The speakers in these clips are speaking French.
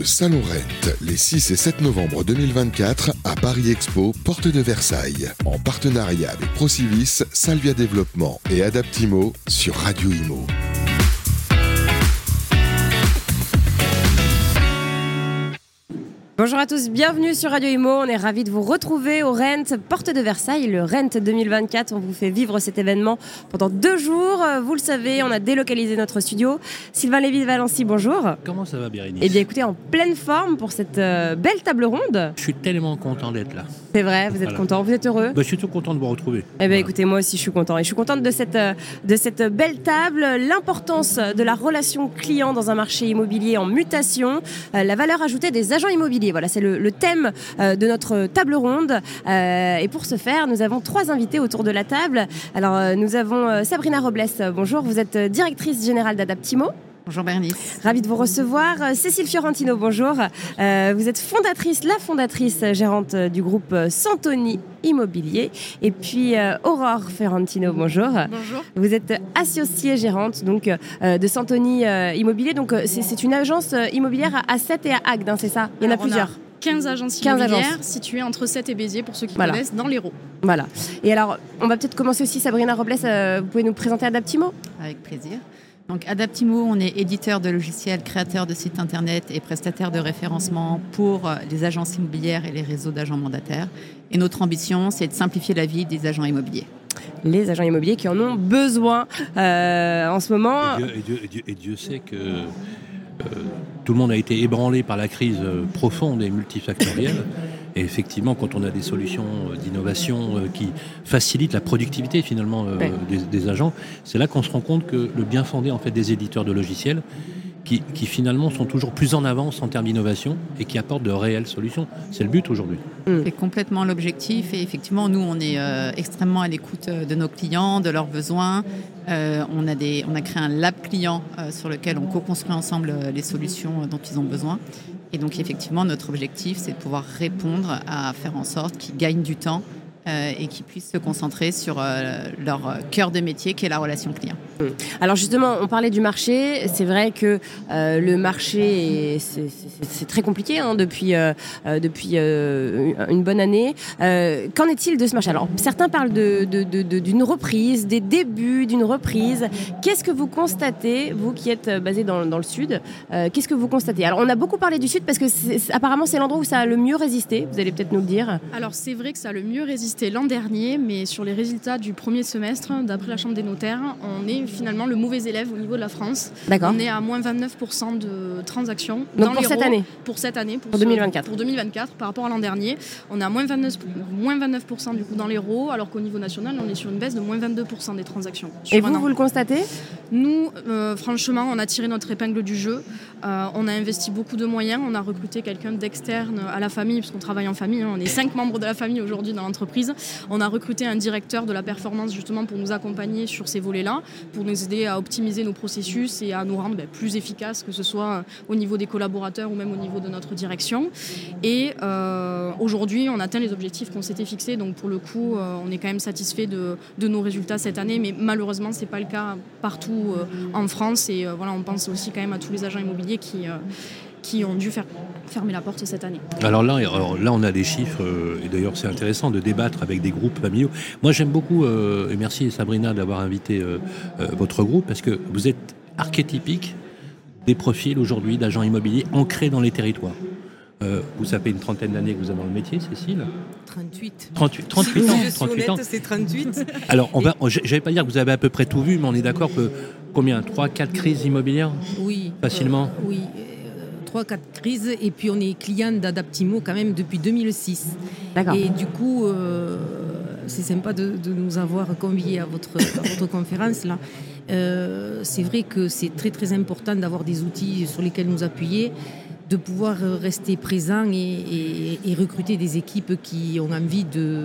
Salon Rent, les 6 et 7 novembre 2024 à Paris Expo, porte de Versailles, en partenariat avec Procivis, Salvia Développement et Adaptimo sur Radio Imo. Bonjour à tous, bienvenue sur Radio Imo. On est ravis de vous retrouver au Rent, porte de Versailles, le Rent 2024. On vous fait vivre cet événement pendant 2 jours. Vous le savez, on a délocalisé notre studio. Sylvain Lévy-Valency, bonjour. Comment ça va, Bérénice ? Eh bien, écoutez, en pleine forme pour cette belle table ronde. Je suis tellement content d'être là. C'est vrai, vous êtes content, vous êtes heureux ? Je suis tout content de vous retrouver. Eh bien, écoutez, moi aussi, je suis content. Et je suis contente de cette belle table, l'importance de la relation client dans un marché immobilier en mutation, la valeur ajoutée des agents immobiliers. Voilà, c'est le thème de notre table ronde. Et pour ce faire, nous avons 3 invités autour de la table. Alors, nous avons Sabrina Robles. Bonjour, vous êtes directrice générale d'Adaptimo. Bonjour Bernice. Ravie de vous recevoir. Cécile Fiorentino, bonjour. Vous êtes la fondatrice gérante du groupe Santoni Immobilier. Et puis Aurore Fiorentino, bonjour. Bonjour. Vous êtes associée gérante donc, de Santoni Immobilier. Donc c'est une agence immobilière à Sète et à Agde, hein, c'est ça ? Il y en a plusieurs. 15 agences immobilières situées entre Sète et Béziers, pour ceux qui connaissent, dans l'Hérault. Voilà. Et alors, on va peut-être commencer aussi, Sabrina Robles, vous pouvez nous présenter Adaptimo ? Avec plaisir. Donc Adaptimo, on est éditeur de logiciels, créateur de sites internet et prestataire de référencement pour les agences immobilières et les réseaux d'agents mandataires. Et notre ambition, c'est de simplifier la vie des agents immobiliers. Les agents immobiliers qui en ont besoin en ce moment. Et Dieu sait que tout le monde a été ébranlé par la crise profonde et multifactorielle. Et effectivement, quand on a des solutions d'innovation qui facilitent la productivité finalement des agents, c'est là qu'on se rend compte que le bien fondé en fait des éditeurs de logiciels qui finalement sont toujours plus en avance en termes d'innovation et qui apportent de réelles solutions. C'est le but aujourd'hui. C'est complètement l'objectif et effectivement, nous, on est extrêmement à l'écoute de nos clients, de leurs besoins. On a créé un lab client sur lequel on co-construit ensemble les solutions dont ils ont besoin. Et donc effectivement, notre objectif, c'est de pouvoir répondre à faire en sorte qu'ils gagnent du temps et qu'ils puissent se concentrer sur leur cœur de métier qui est la relation client. Alors justement, on parlait du marché. C'est vrai que le marché, c'est très compliqué depuis une bonne année. Qu'en est-il de ce marché ? Alors certains parlent d'une reprise, des débuts d'une reprise. Qu'est-ce que vous constatez, vous qui êtes basé dans le sud ? Qu'est-ce que vous constatez ? Alors on a beaucoup parlé du sud parce que apparemment c'est l'endroit où ça a le mieux résisté. Vous allez peut-être nous le dire. Alors c'est vrai que ça a le mieux résisté l'an dernier, mais sur les résultats du premier semestre, d'après la Chambre des notaires, on est finalement le mauvais élève au niveau de la France. D'accord. On est à moins 29% de transactions. Donc pour cette année ? Pour cette année. Pour 2024. Pour 2024, par rapport à l'an dernier. On est à moins 29% du coup dans l'Hérault, alors qu'au niveau national, on est sur une baisse de moins 22% des transactions. Et vous le constatez ? Nous, franchement, on a tiré notre épingle du jeu. On a investi beaucoup de moyens. On a recruté quelqu'un d'externe à la famille, puisqu'on travaille en famille. On est 5 membres de la famille aujourd'hui dans l'entreprise. On a recruté un directeur de la performance justement pour nous accompagner sur ces volets-là, pour nous aider à optimiser nos processus et à nous rendre plus efficaces, que ce soit au niveau des collaborateurs ou même au niveau de notre direction. Et aujourd'hui, on atteint les objectifs qu'on s'était fixés. Donc pour le coup, on est quand même satisfait de nos résultats cette année. Mais malheureusement, ce n'est pas le cas partout en France. Et voilà, on pense aussi quand même à tous les agents immobiliers qui ont dû fermer la porte cette année. Alors là, on a des chiffres, et d'ailleurs c'est intéressant de débattre avec des groupes familiaux. Moi j'aime beaucoup, et merci Sabrina d'avoir invité votre groupe, parce que vous êtes archétypique des profils aujourd'hui d'agents immobiliers ancrés dans les territoires. Vous savez une trentaine d'années que vous êtes dans le métier, Cécile ? 38 ans. Je suis honnête, c'est 38. Alors, je n'allais pas dire que vous avez à peu près tout vu, mais on est d'accord que combien ? 3-4 crises immobilières ? Oui. Facilement ? Oui. 3-4 crises, et puis on est client d'Adaptimo quand même depuis 2006. D'accord. Et du coup, c'est sympa de nous avoir conviés à votre conférence là. C'est vrai que c'est très très important d'avoir des outils sur lesquels nous appuyer, de pouvoir rester présent et recruter des équipes qui ont envie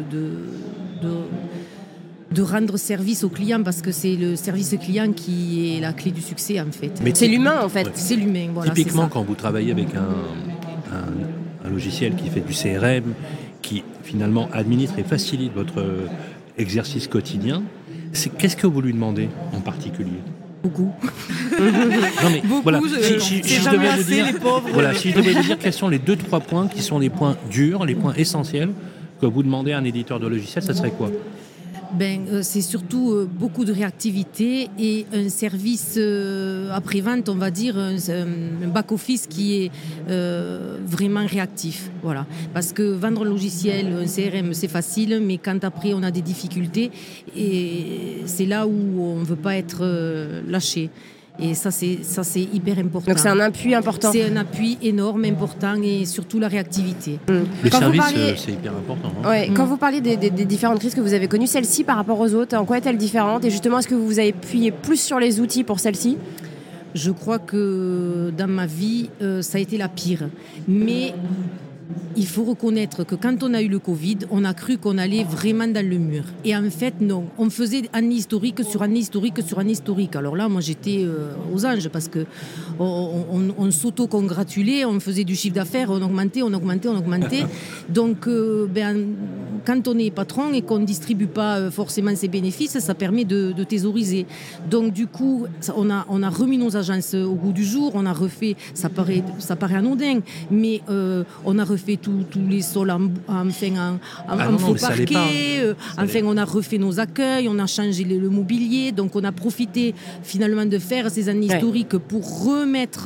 de rendre service aux clients, parce que c'est le service client qui est la clé du succès en fait. Mais c'est l'humain en fait. Ouais. C'est l'humain, voilà. Typiquement, quand vous travaillez avec un logiciel qui fait du CRM, qui finalement administre et facilite votre exercice quotidien, qu'est-ce que vous lui demandez en particulier ? Beaucoup. Non mais Beaucoup, voilà, c'est je jamais devais vous assez, dire, les pauvres. voilà, si je devais vous dire quels sont les 2-3 points qui sont les points durs, les points essentiels que vous demandez à un éditeur de logiciel, ça serait quoi ? C'est surtout beaucoup de réactivité et un service après-vente, on va dire, un back-office qui est vraiment réactif. Voilà. Parce que vendre un logiciel, un CRM, c'est facile, mais quand après on a des difficultés, et c'est là où on ne veut pas être lâché. Et ça, c'est hyper important. Donc c'est un appui important. C'est un appui énorme, important, et surtout la réactivité. Le service, c'est hyper important. Hein. Ouais, quand vous parliez des différentes crises que vous avez connues, celle-ci par rapport aux autres, en quoi est-elle différente ? Et justement, est-ce que vous vous avez appuyé plus sur les outils pour celle-ci ? Je crois que dans ma vie, ça a été la pire. Mais il faut reconnaître que quand on a eu le Covid, on a cru qu'on allait vraiment dans le mur. Et en fait, non. On faisait année historique sur année historique sur année historique. Alors là, moi, j'étais aux anges parce que on s'auto-congratulait, on faisait du chiffre d'affaires, on augmentait. Donc, quand on est patron et qu'on ne distribue pas forcément ses bénéfices, ça permet de thésauriser. Donc, du coup, on a remis nos agences au goût du jour. On a refait, ça paraît anodin, mais on a refait tous les sols en faux parquet. Enfin, on a refait nos accueils, on a changé le mobilier. Donc, on a profité finalement de faire ces années historiques pour remettre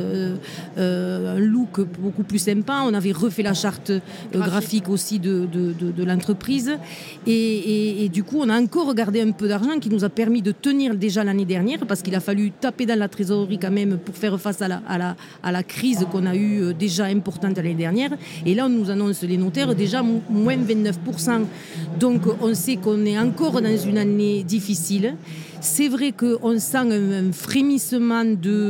un look beaucoup plus sympa. On avait refait la charte graphique aussi de l'entreprise. Et du coup, on a encore gardé un peu d'argent qui nous a permis de tenir déjà l'année dernière parce qu'il a fallu taper dans la trésorerie quand même pour faire face à la crise qu'on a eue déjà importante l'année dernière. Et là, on nous annonce les notaires déjà moins 29%. Donc, on sait qu'on est encore dans une année difficile. C'est vrai qu'on sent un frémissement de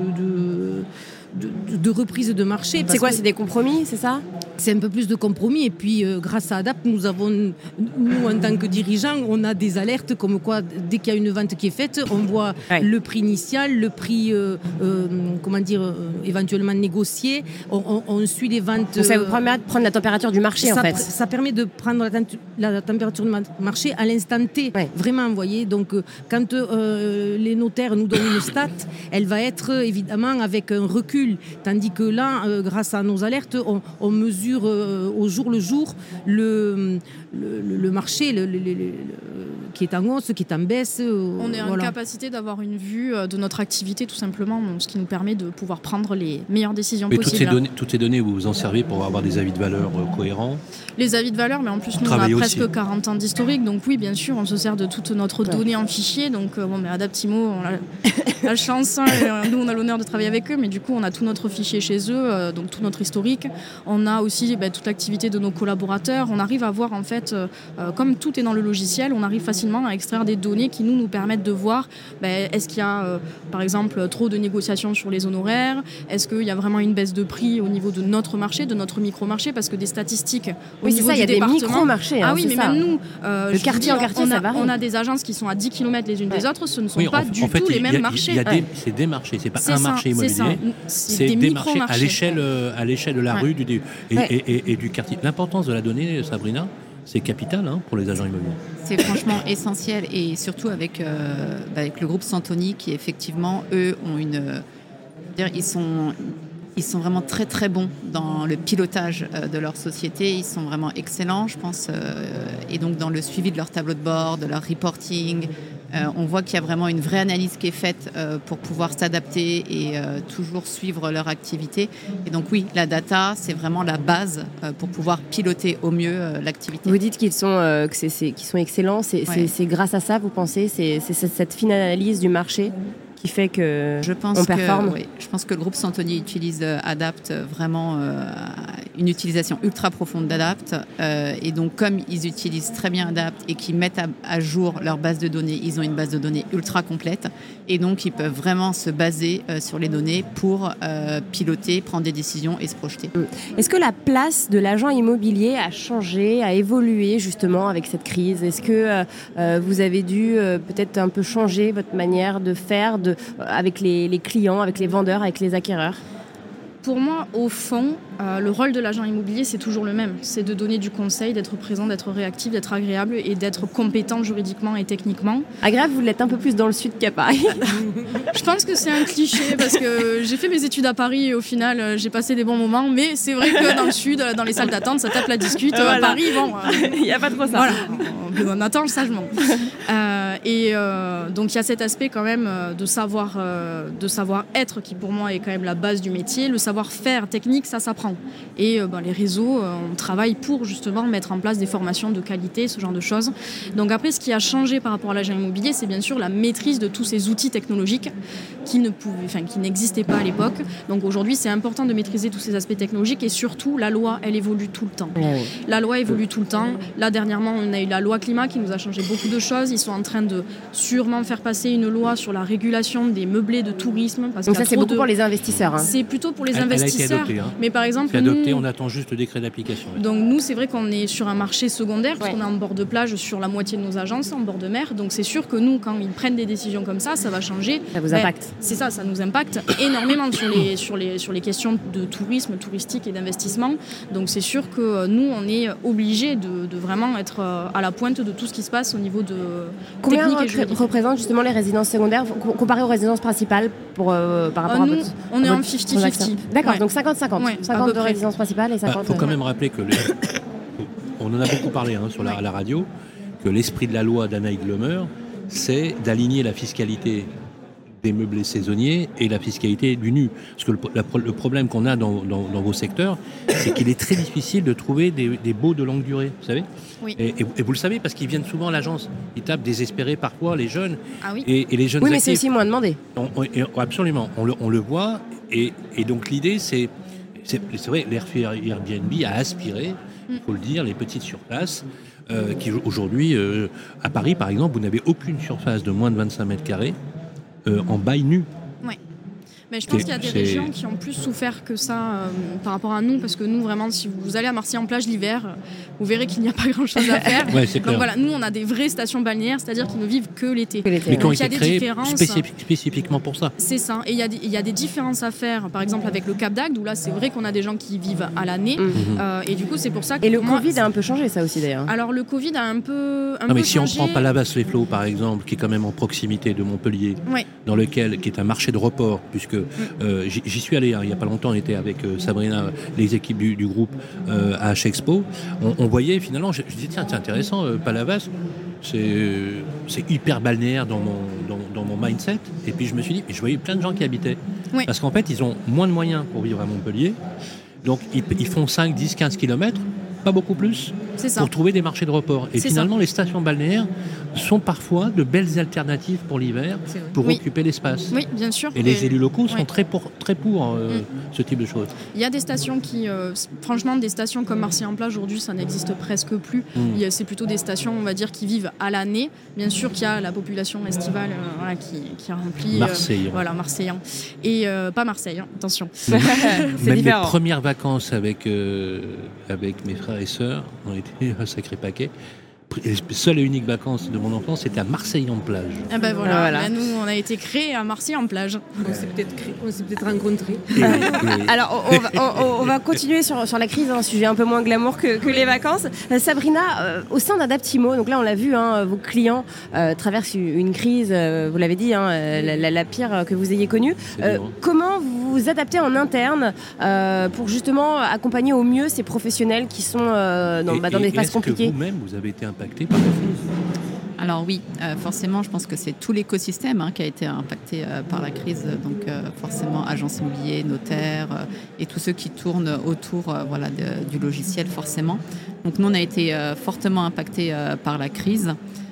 reprise de marché. C'est quoi ? C'est des compromis, c'est ça ? C'est un peu plus de compromis. Et puis, grâce à Adapt, nous, en tant que dirigeants, on a des alertes comme quoi, dès qu'il y a une vente qui est faite, on voit le prix initial, le prix, éventuellement négocié. On suit les ventes. Donc ça vous permet de prendre la température du marché, en fait. Ça permet de prendre la température du marché à l'instant T. Ouais. Vraiment, vous voyez. Donc, quand les notaires nous donnent une stat, elle va être évidemment avec un recul. Tandis que là, grâce à nos alertes, on mesure au jour le jour le marché qui est en hausse, qui est en baisse. On est en capacité d'avoir une vue de notre activité tout simplement, ce qui nous permet de pouvoir prendre les meilleures décisions possibles. Toutes ces données, vous vous en servez pour avoir des avis de valeur cohérents ? Les avis de valeur, mais en plus nous on a presque 40 ans d'historique, donc oui bien sûr on se sert de toute notre donnée en fichier, donc mais Adaptimo on a la chance, nous on a l'honneur de travailler avec eux, mais du coup on a tout notre fichier chez eux, donc tout notre historique. On a aussi toute l'activité de nos collaborateurs. On arrive à voir en fait, comme tout est dans le logiciel, on arrive facilement à extraire des données qui nous permettent de voir est-ce qu'il y a par exemple trop de négociations sur les honoraires, est-ce qu'il y a vraiment une baisse de prix au niveau de notre marché, de notre micro-marché, parce que des statistiques au niveau du département... Oui, il y a des micro-marchés. Ah oui, mais ça. Même nous, de quartier en quartier, ça varie. On a des agences qui sont à 10 km les unes des autres, ce ne sont pas du tout les mêmes marchés. C'est des marchés, c'est pas un marché immobilier, c'est des marchés à l'échelle de la rue et du quartier. L'importance de la donnée, Sabrina, c'est capital pour les agents immobiliers. C'est franchement essentiel, et surtout avec le groupe Santoni qui effectivement, eux, ont ils sont vraiment très très bons dans le pilotage de leur société. Ils sont vraiment excellents, je pense, et donc dans le suivi de leur tableau de bord, de leur reporting. On voit qu'il y a vraiment une vraie analyse qui est faite pour pouvoir s'adapter et toujours suivre leur activité. Et donc oui, la data, c'est vraiment la base pour pouvoir piloter au mieux l'activité. Vous dites qu'ils sont excellents. C'est grâce à ça, vous pensez ? C'est cette fine analyse du marché qui fait que on performe. Je pense que le groupe Santoni utilise Adapt vraiment une utilisation ultra profonde d'Adapt, et donc comme ils utilisent très bien Adapt et qu'ils mettent à jour leur base de données, ils ont une base de données ultra complète, et donc ils peuvent vraiment se baser sur les données pour piloter, prendre des décisions et se projeter. Est-ce que la place de l'agent immobilier a changé, a évolué justement avec cette crise ? Est-ce que vous avez dû peut-être un peu changer votre manière de faire avec les clients, avec les vendeurs, avec les acquéreurs ? Pour moi, au fond, Le rôle de l'agent immobilier, c'est toujours le même. C'est de donner du conseil, d'être présent, d'être réactif, d'être agréable et d'être compétent juridiquement et techniquement. Agréable, vous l'êtes un peu plus dans le sud qu'à Paris. Je pense que c'est un cliché parce que j'ai fait mes études à Paris et au final, j'ai passé des bons moments. Mais c'est vrai que dans le sud, dans les salles d'attente, ça tape la discute. À Paris, bon... Il n'y a pas trop ça. Voilà, on attend sagement. Donc il y a cet aspect quand même de savoir-être qui pour moi est quand même la base du métier. Le savoir-faire technique, ça s'apprend. Et les réseaux, on travaille pour justement mettre en place des formations de qualité, ce genre de choses. Donc après, ce qui a changé par rapport à l'agent immobilier, c'est bien sûr la maîtrise de tous ces outils technologiques qui n'existaient pas à l'époque. Donc aujourd'hui, c'est important de maîtriser tous ces aspects technologiques et surtout, la loi, elle évolue tout le temps. La loi évolue tout le temps. Là, dernièrement, on a eu la loi climat qui nous a changé beaucoup de choses. Ils sont en train de sûrement faire passer une loi sur la régulation des meublés de tourisme. Parce donc ça, c'est beaucoup pour les investisseurs. Hein. C'est plutôt pour les investisseurs. Elle a été adoptée, Mais par exemple, c'est adopté, on attend juste le décret d'application. Donc nous, c'est vrai qu'on est sur un marché secondaire, parce qu'on est en bord de plage sur la moitié de nos agences, en bord de mer. Donc c'est sûr que nous, quand ils prennent des décisions comme ça va changer. Ça vous impacte. C'est ça nous impacte énormément sur les questions de tourisme, touristique et d'investissement. Donc c'est sûr que nous, on est obligés de vraiment être à la pointe de tout ce qui se passe au niveau de combien technique et juridique. représentent justement les résidences secondaires comparées aux résidences principales par rapport à nous, votre... on est en 50-50. D'accord, donc 50-50. Ouais, 50 de résidences principales et 50... Il faut quand même rappeler que, on en a beaucoup parlé à la radio, que l'esprit de la loi d'Anaïg Lemer, c'est d'aligner la fiscalité des meublés saisonniers et la fiscalité du nu. Parce que le problème qu'on a dans vos secteurs, c'est qu'il est très difficile de trouver des baux de longue durée, vous savez. Oui. Et vous le savez, parce qu'ils viennent souvent à l'agence. Ils tapent désespérés parfois, les jeunes. Ah oui. Et les jeunes oui, mais actifs, c'est aussi moins demandé. Absolument, on le voit. Et donc l'idée, c'est vrai, l'Airbnb a aspiré, il faut le dire, les petites surfaces, qui aujourd'hui, à Paris par exemple, vous n'avez aucune surface de moins de 25 mètres carrés en bail nu. Oui. Mais je pense qu'il y a des régions qui ont plus souffert que ça par rapport à nous, parce que nous, vraiment, si vous allez à Marseille-en-Plage l'hiver, vous verrez qu'il n'y a pas grand-chose à faire. Ouais, c'est clair. Donc voilà, nous, on a des vraies stations balnéaires, c'est-à-dire qu'ils ne vivent que l'été. Mais qui ont été créées différences spécifiquement pour ça. C'est ça. Et il y a des différences à faire, par exemple avec le Cap d'Agde, où là, c'est vrai qu'on a des gens qui vivent à l'année. Et du coup, c'est pour ça que... Et le Covid a un peu changé ça aussi, d'ailleurs. Alors, le Covid a un peu mais si changé. on prend Palavas-les-Flots, par exemple, qui est quand même en proximité de Montpellier, qui est un marché de report, puisque j'y suis allé il n'y a pas longtemps, on était avec Sabrina, les équipes du groupe à H-Expo. On voyait finalement, je disais tiens, c'est intéressant, Palavas, c'est hyper balnéaire dans mon mindset. Et puis je me suis dit, je voyais plein de gens qui habitaient. Oui. Parce qu'en fait, ils ont moins de moyens pour vivre à Montpellier. Donc ils font 5, 10, 15 kilomètres, pas beaucoup plus, pour trouver des marchés de report. Et finalement, les stations balnéaires sont parfois de belles alternatives pour l'hiver, pour occuper l'espace. Oui, bien sûr. Et les élus locaux sont très pour ce type de choses. Il y a des stations qui, franchement, des stations comme Marseille-en-Plage, aujourd'hui, ça n'existe presque plus. C'est plutôt des stations, on va dire, qui vivent à l'année. Bien sûr qu'il y a la population estivale qui remplit... Marseille. Marseillan. Et pas Marseille, attention. C'est Même différent. mes premières vacances avec mes frères et sœurs, on était un sacré paquet. Les seules et uniques vacances de mon enfance, c'était à Marseille-en-Plage. Ah ben voilà. Là, nous, on a été créés à Marseille-en-Plage. On s'est peut-être rencontrés. Alors, on va continuer sur la crise, un sujet un peu moins glamour que les vacances. Sabrina, au sein d'Adaptimo, donc là, on l'a vu, vos clients traversent une crise, vous l'avez dit, la pire que vous ayez connue. Comment vous vous adaptez en interne pour justement accompagner au mieux ces professionnels qui sont dans des phases compliquées? Est-ce que vous-même, vous avez été impacté par la crise? Alors oui, forcément, je pense que c'est tout l'écosystème qui a été impacté par la crise. Donc forcément, agences immobilières, notaires et tous ceux qui tournent autour du logiciel, forcément. Donc nous, on a été fortement impactés par la crise.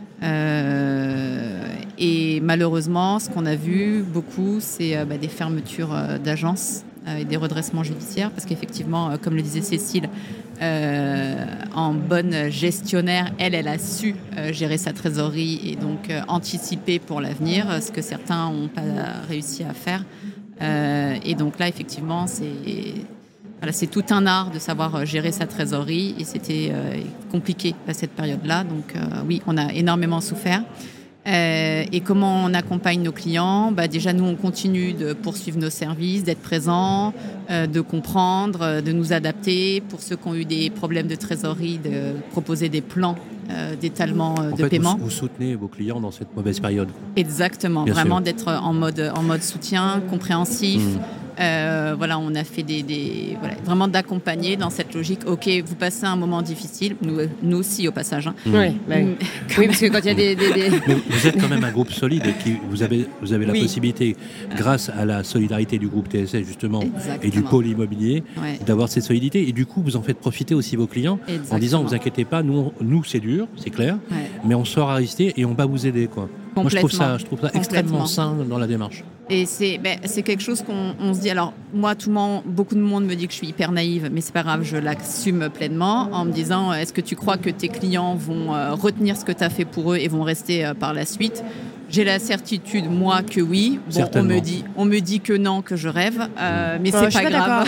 Et malheureusement, ce qu'on a vu beaucoup, c'est des fermetures d'agences et des redressements judiciaires. Parce qu'effectivement, comme le disait Cécile, en bonne gestionnaire, elle a su gérer sa trésorerie et donc anticiper pour l'avenir, ce que certains n'ont pas réussi à faire. Et donc là, effectivement, c'est tout un art de savoir gérer sa trésorerie et c'était compliqué à cette période-là. Donc oui, on a énormément souffert. Et comment on accompagne nos clients ? Déjà, nous, on continue de poursuivre nos services, d'être présents, de comprendre, de nous adapter. Pour ceux qui ont eu des problèmes de trésorerie, de proposer des plans d'étalement de paiement. Vous soutenez vos clients dans cette mauvaise période. Exactement, Bien vraiment sûr. d'être en mode soutien, compréhensif. On a fait vraiment d'accompagner dans cette logique. Ok, vous passez un moment difficile, nous aussi au passage. Hein. Oui, parce que quand il y a des... Mais vous êtes quand même un groupe solide qui vous avez la possibilité, grâce à la solidarité du groupe TSS justement et du pôle immobilier, d'avoir cette solidité. Et du coup, vous en faites profiter aussi vos clients en disant, vous inquiétez pas, nous c'est dur, c'est clair, mais on saura résister et on va vous aider, quoi. Moi, je trouve ça extrêmement sain dans la démarche. Et c'est quelque chose qu'on se dit. Alors, moi, beaucoup de monde me dit que je suis hyper naïve, mais c'est pas grave, je l'assume pleinement en me disant, est-ce que tu crois que tes clients vont retenir ce que tu as fait pour eux et vont rester par la suite ? J'ai la certitude, moi, que oui. Bon, on me dit que non, que je rêve, mais c'est pas grave.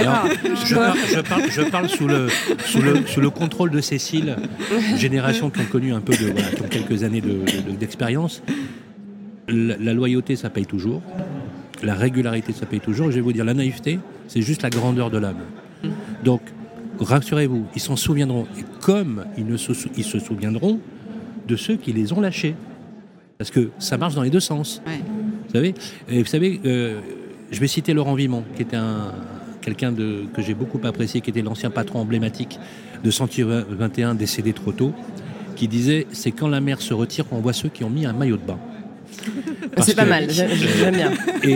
Je parle sous le contrôle de Cécile, génération qui ont connu un peu qui ont quelques années d'expérience. La loyauté, ça paye toujours. La régularité, ça paye toujours. Et je vais vous dire, la naïveté, c'est juste la grandeur de l'âme. Donc, rassurez-vous, ils s'en souviendront. Et comme ils se souviendront de ceux qui les ont lâchés. Parce que ça marche dans les deux sens. Ouais. Vous savez, je vais citer Laurent Vimont, qui était quelqu'un que j'ai beaucoup apprécié, qui était l'ancien patron emblématique de Sentier 21, décédé trop tôt, qui disait, c'est quand la mer se retire qu'on voit ceux qui ont mis un maillot de bain. C'est pas mal, j'aime bien.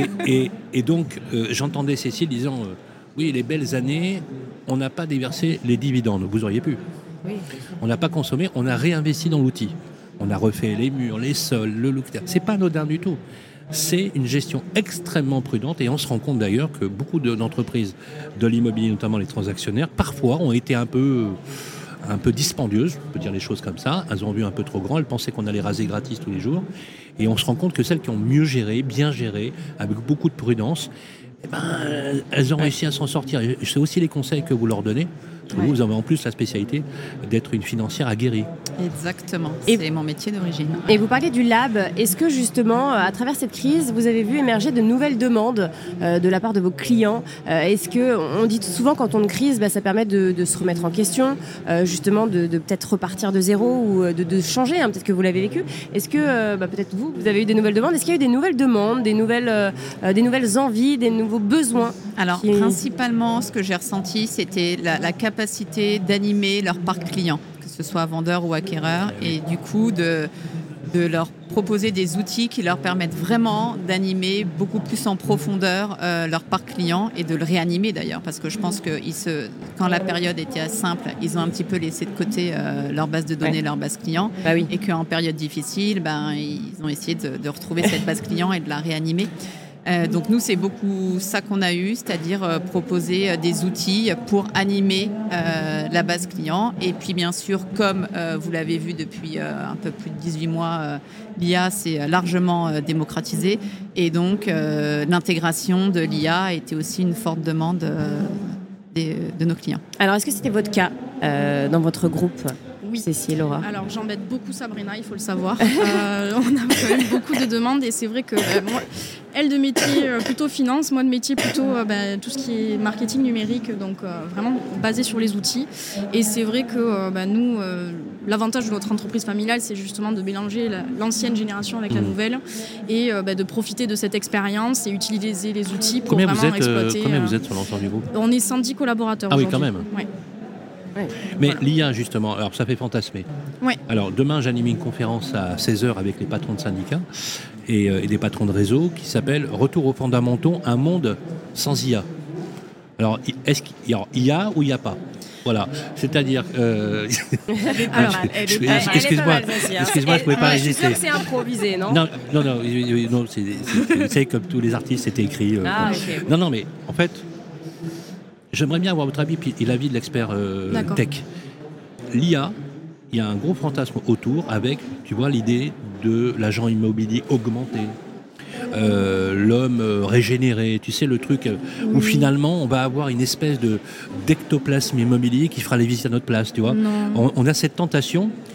Et donc, j'entendais Cécile disant, oui, les belles années, on n'a pas déversé les dividendes, vous auriez pu. Oui. On n'a pas consommé, on a réinvesti dans l'outil. On a refait les murs, les sols, le look. C'est pas anodin du tout. C'est une gestion extrêmement prudente et on se rend compte d'ailleurs que beaucoup d'entreprises de l'immobilier, notamment les transactionnaires, parfois ont été un peu dispendieuses, on peut dire les choses comme ça. Elles ont vu un peu trop grand, elles pensaient qu'on allait raser gratis tous les jours. Et on se rend compte que celles qui ont mieux géré, bien géré, avec beaucoup de prudence, elles ont réussi à s'en sortir. Et c'est aussi les conseils que vous leur donnez. Vous avez en plus la spécialité d'être une financière aguerrie. Exactement, c'est mon métier d'origine. Et vous parlez du lab, est-ce que justement, à travers cette crise, vous avez vu émerger de nouvelles demandes de la part de vos clients ? Est-ce qu'on dit souvent quand on a une crise, ça permet de se remettre en question, justement de peut-être repartir de zéro ou de changer, peut-être que vous l'avez vécu. Est-ce que peut-être vous avez eu des nouvelles demandes ? Est-ce qu'il y a eu des nouvelles demandes, des nouvelles envies, des nouveaux besoins ? Alors, principalement, ce que j'ai ressenti, c'était la capacité d'animer leur parc client, que ce soit vendeur ou acquéreur, et du coup de leur proposer des outils qui leur permettent vraiment d'animer beaucoup plus en profondeur leur parc client et de le réanimer d'ailleurs, parce que je pense que quand la période était simple, ils ont un petit peu laissé de côté leur base de données, leur base client, et qu'en période difficile, ils ont essayé de retrouver cette base client et de la réanimer. Donc nous, c'est beaucoup ça qu'on a eu, c'est-à-dire proposer des outils pour animer la base client. Et puis bien sûr, comme vous l'avez vu depuis un peu plus de 18 mois, l'IA s'est largement démocratisée. Et donc l'intégration de l'IA était aussi une forte demande de nos clients. Alors, est-ce que c'était votre cas dans votre groupe ? Oui. Cécile, Laura. Alors j'embête beaucoup Sabrina, il faut le savoir. On a quand même beaucoup de demandes et c'est vrai que moi, elle de métier plutôt finance, moi de métier plutôt tout ce qui est marketing numérique, donc vraiment basé sur les outils. Et c'est vrai que nous, l'avantage de notre entreprise familiale, c'est justement de mélanger l'ancienne génération avec la nouvelle et de profiter de cette expérience et utiliser les outils pour vraiment exploiter. Combien vous êtes sur l'ensemble du groupe ? On est 110 collaborateurs aujourd'hui. Ah oui, quand même. Ouais. Mais l'IA, justement, alors ça fait fantasmer. Oui. Alors demain, j'anime une conférence à 16h avec les patrons de syndicats et des patrons de réseau qui s'appelle « Retour aux fondamentaux, un monde sans IA ». Alors, est-ce qu'il y a IA ou il n'y a pas ? Voilà, c'est-à-dire... Excuse-moi, je ne pouvais pas résister. Je suis sûre que c'est improvisé, non ? Non, c'est comme tous les artistes, c'était écrit. Okay. Non, mais en fait... J'aimerais bien avoir votre avis et l'avis de l'expert tech. L'IA, il y a un gros fantasme autour avec, tu vois, l'idée de l'agent immobilier augmenté, l'homme régénéré, tu sais, le truc où finalement on va avoir une espèce d'ectoplasme immobilier qui fera les visites à notre place, tu vois. On a cette tentation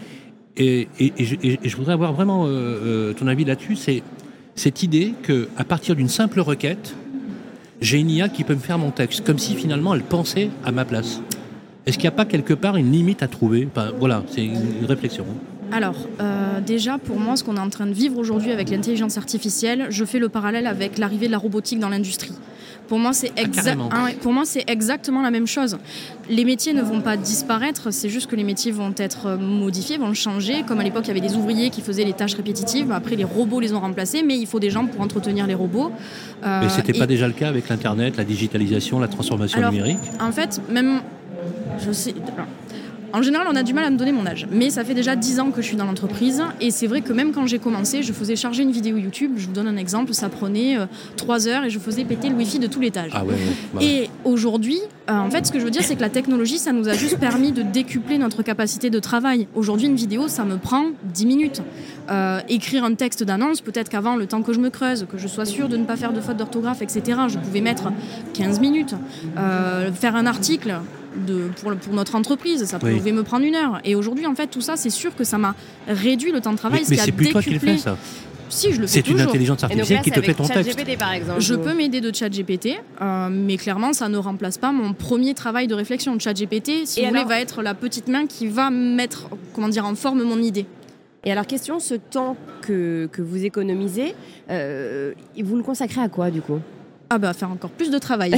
Et je voudrais avoir vraiment ton avis là-dessus, c'est cette idée qu'à partir d'une simple requête, j'ai une IA qui peut me faire mon texte, comme si finalement elle pensait à ma place. Est-ce qu'il n'y a pas quelque part une limite à trouver ? Enfin, voilà, c'est une réflexion. Alors, déjà, pour moi, ce qu'on est en train de vivre aujourd'hui avec l'intelligence artificielle, je fais le parallèle avec l'arrivée de la robotique dans l'industrie. Pour moi, c'est exactement la même chose. Les métiers ne vont pas disparaître, c'est juste que les métiers vont être modifiés, vont changer. Comme à l'époque, il y avait des ouvriers qui faisaient les tâches répétitives. Après, les robots les ont remplacés, mais il faut des gens pour entretenir les robots. Mais ce n'était pas déjà le cas avec l'Internet, la digitalisation, la transformation numérique ? En fait, même... Je sais... En général, on a du mal à me donner mon âge. Mais ça fait déjà 10 ans que je suis dans l'entreprise. Et c'est vrai que même quand j'ai commencé, je faisais charger une vidéo YouTube. Je vous donne un exemple. Ça prenait 3 heures et je faisais péter le Wi-Fi de tout l'étage. Ah ouais. Et aujourd'hui, en fait, ce que je veux dire, c'est que la technologie, ça nous a juste permis de décupler notre capacité de travail. Aujourd'hui, une vidéo, ça me prend 10 minutes. Écrire un texte d'annonce, peut-être qu'avant, le temps que je me creuse, que je sois sûre de ne pas faire de faute d'orthographe, etc., je pouvais mettre 15 minutes. Faire un article... pour notre entreprise, ça pouvait me prendre 1 heure. Et aujourd'hui, en fait, tout ça, c'est sûr que ça m'a réduit le temps de travail. Mais c'est plus toi qui le fais, ça. Si, je le fais c'est toujours. une intelligence artificielle qui te fait ton texte. ChatGPT, par exemple. Je peux m'aider de ChatGPT, mais clairement, ça ne remplace pas mon premier travail de réflexion. ChatGPT, si vous voulez, va être la petite main qui va mettre, en forme mon idée. Et alors, question, ce temps que vous économisez, vous le consacrez à quoi, du coup ? Faire encore plus de travail.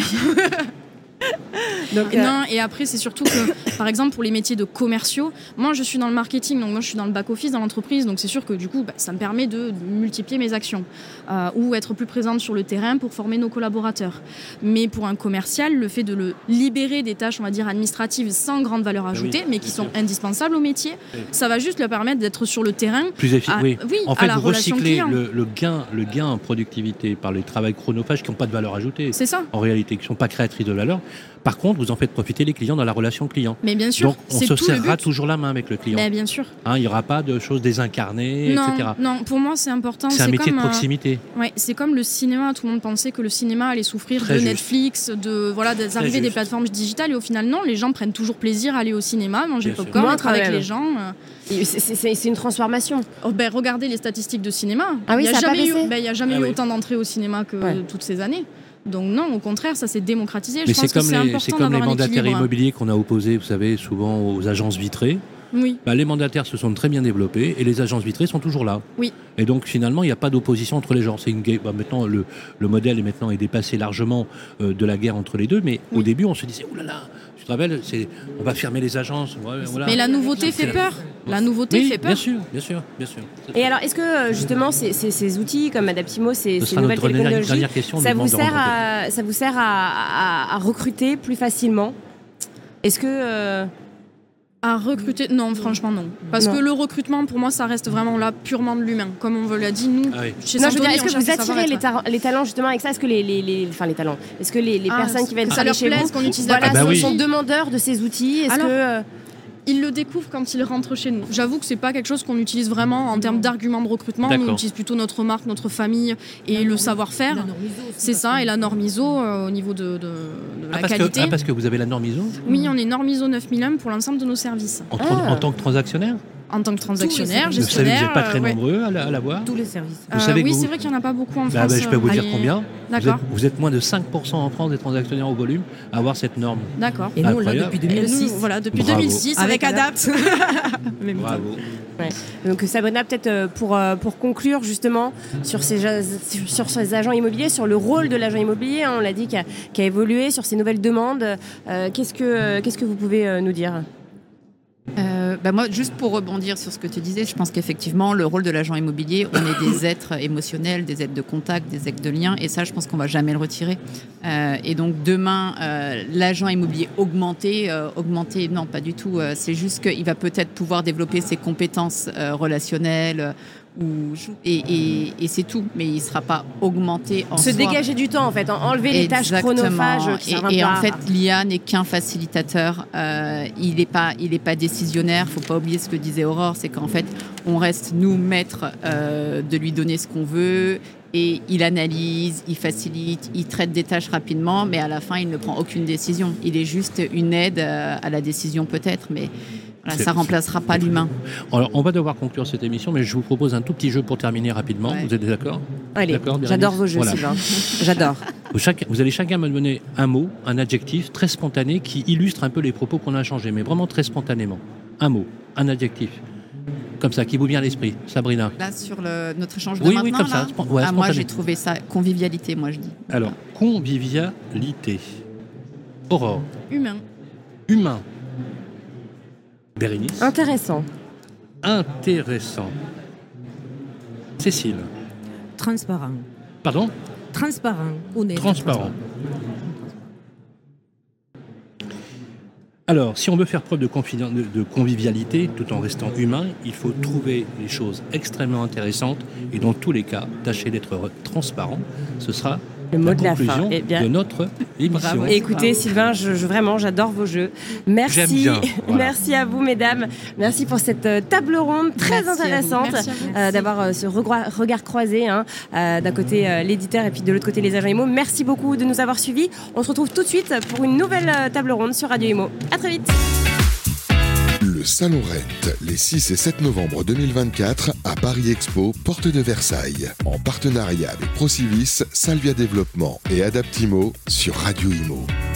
Donc, Non, et après, c'est surtout que, par exemple, pour les métiers de commerciaux, moi, je suis dans le marketing, donc moi, je suis dans le back-office dans l'entreprise, donc c'est sûr que, du coup, ça me permet de multiplier mes actions ou être plus présente sur le terrain pour former nos collaborateurs. Mais pour un commercial, le fait de le libérer des tâches, on va dire, administratives sans grande valeur ajoutée, mais qui sont indispensables au métier, ça va juste leur permettre d'être sur le terrain. Plus efficace, oui. En fait, vous recyclez le gain en productivité par les travails chronophages qui n'ont pas de valeur ajoutée. C'est ça. En réalité, qui ne sont pas créatrices de valeur. Par contre, vous en faites profiter les clients dans la relation client. Mais bien sûr, donc, on se serrera toujours la main avec le client. Mais bien sûr. Il n'y aura pas de choses désincarnées, etc. Non, pour moi, c'est important. C'est un métier de proximité. C'est comme le cinéma. Tout le monde pensait que le cinéma allait souffrir de Netflix, des arrivées des plateformes digitales. Et au final, non, les gens prennent toujours plaisir à aller au cinéma, manger le popcorn, être avec les gens. C'est une transformation. Regardez les statistiques de cinéma. Ah oui, il n'y a jamais eu autant d'entrées au cinéma que toutes ces années. Donc non, au contraire, ça s'est démocratisé. Mais c'est comme les mandataires immobiliers qu'on a opposés, vous savez, souvent aux agences vitrées. Oui. Les mandataires se sont très bien développés et les agences vitrées sont toujours là. Oui. Et donc finalement, il n'y a pas d'opposition entre les genres. Maintenant, le modèle est dépassé largement de la guerre entre les deux, mais au début, on se disait, oulala, tu te rappelles, on va fermer les agences. Voilà. Mais la nouveauté fait peur. La nouveauté fait peur. Bien sûr. Et alors, est-ce que justement ces outils comme Adaptimo, ces nouvelles technologies, ça vous sert à recruter plus facilement ? Est-ce que à recruter ? Non, franchement non. Parce que le recrutement, pour moi, ça reste vraiment là purement de l'humain. Comme on l'a dit, nous, chez Santoni, est-ce que vous attirez les talents justement avec ça ? Est-ce que les talents, est-ce que les personnes qui viennent travailler chez vous, qu'on utilise sont demandeurs de ces outils ? Ils le découvrent quand ils rentrent chez nous. J'avoue que c'est pas quelque chose qu'on utilise vraiment en termes d'argument de recrutement. Nous, on utilise plutôt notre marque, notre famille et le savoir-faire. C'est ça, et la norme ISO au niveau de la qualité. Parce que vous avez la norme ISO ? Oui, on est norme ISO 9001 pour l'ensemble de nos services. En tant que transactionnaire ? En tant que transactionnaire, gestionnaire. Vous savez que vous n'êtes pas très nombreux à l'avoir ? Tous les services. C'est vrai qu'il n'y en a pas beaucoup en France. Je peux vous dire combien. D'accord. Vous êtes moins de 5% en France des transactionnaires au volume à avoir cette norme. D'accord. Et nous, on l'a depuis 2006. Depuis 2006, avec Adapt. Bravo. Ouais. Donc Sabrina, peut-être pour conclure justement sur ces agents immobiliers, sur le rôle de l'agent immobilier, on l'a dit, qui a évolué, sur ces nouvelles demandes, qu'est-ce que vous pouvez nous dire ? Moi, juste pour rebondir sur ce que tu disais, je pense qu'effectivement, le rôle de l'agent immobilier, on est des êtres émotionnels, des êtres de contact, des êtres de lien, et ça, je pense qu'on ne va jamais le retirer. Et donc, demain, l'agent immobilier augmenté, non, pas du tout. C'est juste qu'il va peut-être pouvoir développer ses compétences relationnelles, et c'est tout, mais il ne sera pas augmenté en soi. Se dégager du temps, en fait, enlever les tâches chronophages qui servent et en fait, l'IA n'est qu'un facilitateur. Il n'est pas décisionnaire. Il ne faut pas oublier ce que disait Aurore, c'est qu'en fait, on reste, nous, maîtres de lui donner ce qu'on veut. Et il analyse, il facilite, il traite des tâches rapidement, mais à la fin, il ne prend aucune décision. Il est juste une aide à la décision peut-être, mais Voilà, ça ne remplacera pas l'humain. Alors, on va devoir conclure cette émission, mais je vous propose un tout petit jeu pour terminer rapidement. Ouais. Vous êtes d'accord? Allez, D'accord, Bérénice? j'adore vos jeux, Voilà. Sylvain. J'adore. Vous allez chacun me donner un mot, un adjectif très spontané qui illustre un peu les propos qu'on a changés, mais vraiment très spontanément. Un mot, un adjectif. Comme ça, qui vous vient à l'esprit. Sabrina. Là, sur notre échange de Oui, maintenant, comme là, ça, ouais, moi, spontané. j'ai trouvé ça convivialité, moi, je dis. Alors, convivialité. Aurore. Humain. Humain. Bérénice. Intéressant. Intéressant. Cécile. Transparent. Pardon? Transparent. Honnête. Transparent. Alors, si on veut faire preuve de convivialité tout en restant humain, il faut trouver les choses extrêmement intéressantes et dans tous les cas, tâcher d'être transparent. Ce sera Le mot de la fin. conclusion Eh bien, de notre émission. Bravo. écoutez, Sylvain, vraiment, j'adore vos jeux. Merci. J'aime bien, voilà. Merci à vous, mesdames. Merci pour cette table ronde très Merci à vous. intéressante. Merci à vous. D'avoir ce regard croisé, hein, d'un côté l'éditeur et puis de l'autre côté les agents IMO. Merci beaucoup de nous avoir suivis. On se retrouve tout de suite pour une nouvelle table ronde sur Radio IMO. À très vite. Le Salon Rent, les 6 et 7 novembre 2024 à Paris Expo, porte de Versailles. En partenariat avec Procivis, Salvia Développement et Adaptimo sur Radio IMO.